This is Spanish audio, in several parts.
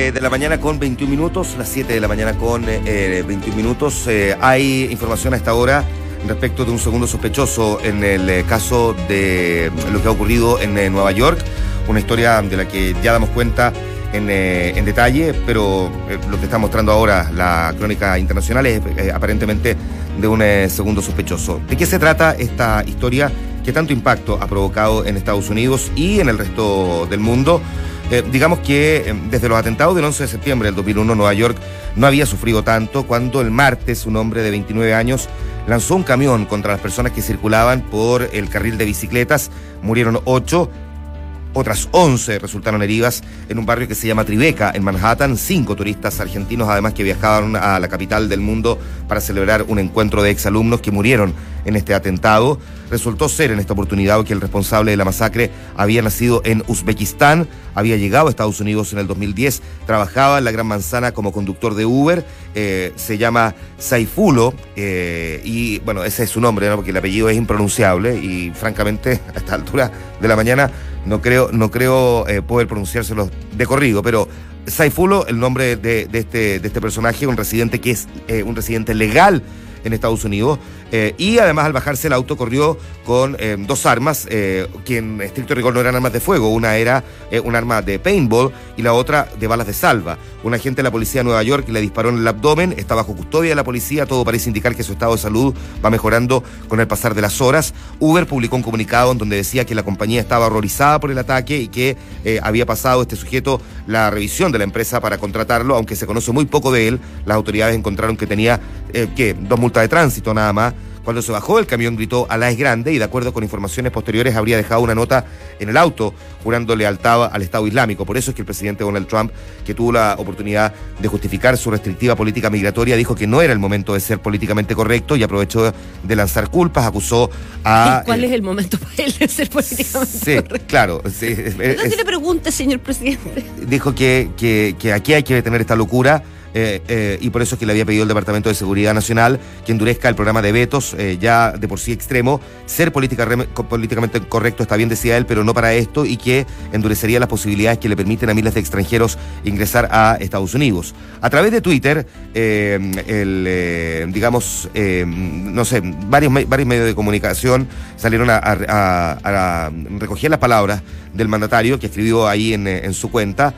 de la mañana con 21 minutos, las 7 de la mañana con 21 minutos. Hay información a esta hora respecto de un segundo sospechoso en el caso de lo que ha ocurrido en Nueva York. Una historia de la que ya damos cuenta en detalle, pero lo que está mostrando ahora la crónica internacional es aparentemente de un segundo sospechoso. ¿De qué se trata esta historia? ¿Qué tanto impacto ha provocado en Estados Unidos y en el resto del mundo? Digamos que desde los atentados del 11 de septiembre del 2001, Nueva York no había sufrido tanto cuando el martes un hombre de 29 años lanzó un camión contra las personas que circulaban por el carril de bicicletas. Murieron 8. Otras 11 resultaron heridas en un barrio que se llama Tribeca, en Manhattan. 5 turistas argentinos, además, que viajaban a la capital del mundo para celebrar un encuentro de exalumnos que murieron en este atentado. Resultó ser en esta oportunidad que el responsable de la masacre había nacido en Uzbekistán, había llegado a Estados Unidos en el 2010, trabajaba en la Gran Manzana como conductor de Uber, se llama Sayfullo, y bueno, ese es su nombre, ¿no? Porque el apellido es impronunciable y francamente a esta altura de la mañana no creo poder pronunciárselo de corrido, pero Sayfullo, el nombre de este personaje, un residente que es un residente legal en Estados Unidos, y además al bajarse el auto corrió con 2 armas, que en estricto rigor no eran armas de fuego. Una era un arma de paintball y la otra de balas de salva. Un agente de la policía de Nueva York le disparó en el abdomen, está bajo custodia de la policía, todo parece indicar que su estado de salud va mejorando con el pasar de las horas. Uber publicó un comunicado en donde decía que la compañía estaba horrorizada por el ataque y que había pasado este sujeto la revisión de la empresa para contratarlo, aunque se conoce muy poco de él. Las autoridades encontraron que tenía 2 multas de tránsito nada más. Cuando se bajó, el camión gritó "Alá es grande", y de acuerdo con informaciones posteriores habría dejado una nota en el auto jurando lealtad al Estado Islámico. Por eso es que el presidente Donald Trump, que tuvo la oportunidad de justificar su restrictiva política migratoria, dijo que no era el momento de ser políticamente correcto y aprovechó de lanzar culpas, acusó a... ¿Cuál es el momento para él de ser políticamente correcto? Sí, claro. Sí, no se le pregunte, señor presidente. Dijo que aquí hay que detener esta locura. Y por eso es que le había pedido al Departamento de Seguridad Nacional que endurezca el programa de vetos, ya de por sí extremo. Ser políticamente correcto está bien, decía él, pero no para esto, y que endurecería las posibilidades que le permiten a miles de extranjeros ingresar a Estados Unidos. A través de Twitter, no sé, varios medios de comunicación salieron a recoger las palabras del mandatario, que escribió ahí en su cuenta.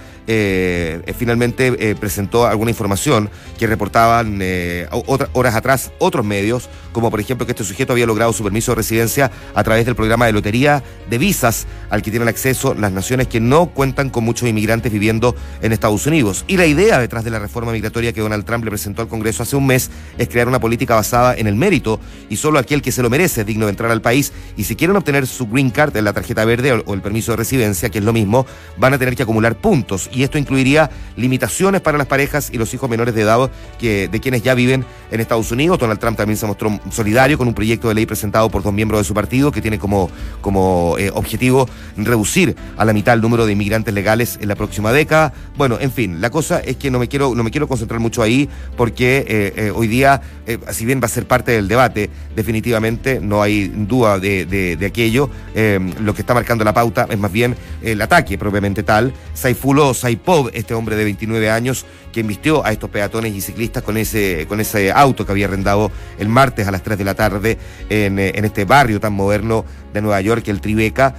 Finalmente presentó alguna información que reportaban horas atrás otros medios, como por ejemplo que este sujeto había logrado su permiso de residencia a través del programa de lotería de visas al que tienen acceso las naciones que no cuentan con muchos inmigrantes viviendo en Estados Unidos. Y la idea detrás de la reforma migratoria que Donald Trump le presentó al Congreso hace un mes es crear una política basada en el mérito, y solo aquel que se lo merece es digno de entrar al país. Y si quieren obtener su green card, la tarjeta verde o el permiso de residencia, que es lo mismo, van a tener que acumular puntos, y esto incluiría limitaciones para las parejas y los hijos menores de edad de quienes ya viven en Estados Unidos. Donald Trump también se mostró solidario con un proyecto de ley presentado por 2 miembros de su partido que tiene como objetivo reducir a la mitad el número de inmigrantes legales en la próxima década. Bueno, en fin, la cosa es que no me quiero concentrar mucho ahí, porque hoy día, si bien va a ser parte del debate, definitivamente no hay duda de aquello. Lo que está marcando la pauta es más bien el ataque propiamente tal. Sayfullo Saipov, este hombre de 29 años que embistió a estos peatones y ciclistas con ese auto que había arrendado el martes a las 3 de la tarde en este barrio tan moderno de Nueva York, el Tribeca,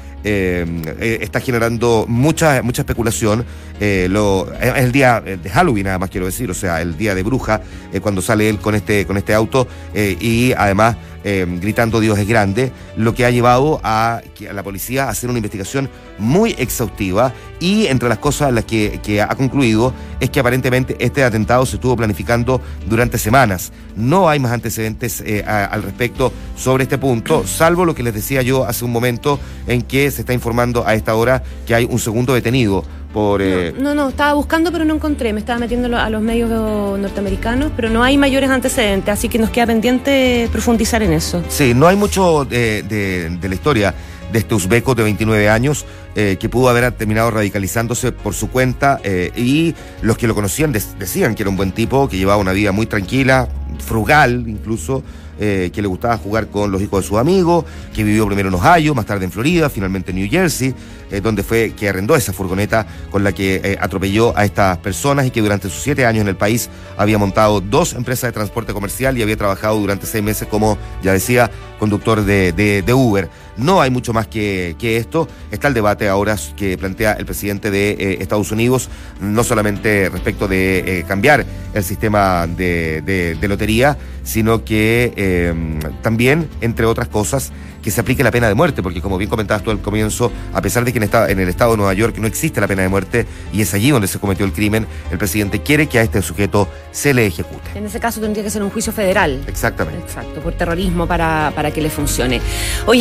está generando mucha especulación. Es el día de Halloween, nada más quiero decir, o sea, el día de bruja, cuando sale él con este auto, y además gritando "Dios es grande", lo que ha llevado a la policía a hacer una investigación muy exhaustiva, y entre las cosas en las que ha concluido es que aparentemente este atentado se estuvo planificando durante semanas. No hay más antecedentes al respecto sobre este punto, salvo lo que les decía yo hace un momento, en que se está informando a esta hora que hay un segundo detenido por... No, estaba buscando pero no encontré, me estaba metiendo a los medios norteamericanos, pero no hay mayores antecedentes, así que nos queda pendiente profundizar en eso. Sí, no hay mucho de la historia de este uzbeco de 29 años, que pudo haber terminado radicalizándose por su cuenta, y los que lo conocían decían que era un buen tipo, que llevaba una vida muy tranquila, frugal incluso, que le gustaba jugar con los hijos de sus amigos, que vivió primero en Ohio, más tarde en Florida, finalmente en New Jersey, donde fue que arrendó esa furgoneta con la que atropelló a estas personas y que durante sus 7 años en el país había montado 2 empresas de transporte comercial y había trabajado durante 6 meses como, ya decía, conductor de Uber. No hay mucho más que esto. Está el debate ahora que plantea el presidente de Estados Unidos, no solamente respecto de cambiar el sistema de lotería, sino que también, entre otras cosas, que se aplique la pena de muerte, porque como bien comentabas tú al comienzo, a pesar de que en el estado de Nueva York no existe la pena de muerte y es allí donde se cometió el crimen, el presidente quiere que a este sujeto se le ejecute. En ese caso tendría que ser un juicio federal. Exactamente. Exacto, por terrorismo para que le funcione. Oye,